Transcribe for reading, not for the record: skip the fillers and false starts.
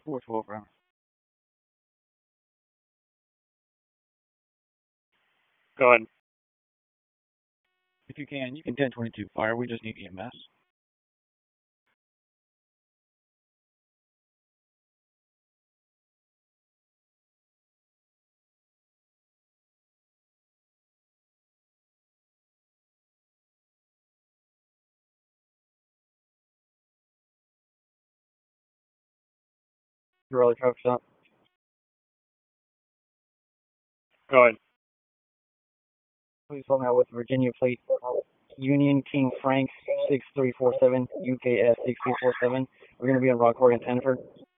412 round. Go ahead. If you can 1022 fire. We just need EMS. Early truck stop. Go ahead. Please help me out with Virginia plate. Union King Frank 6347 UKS 6347. We're going to be in Rockport and Tenford.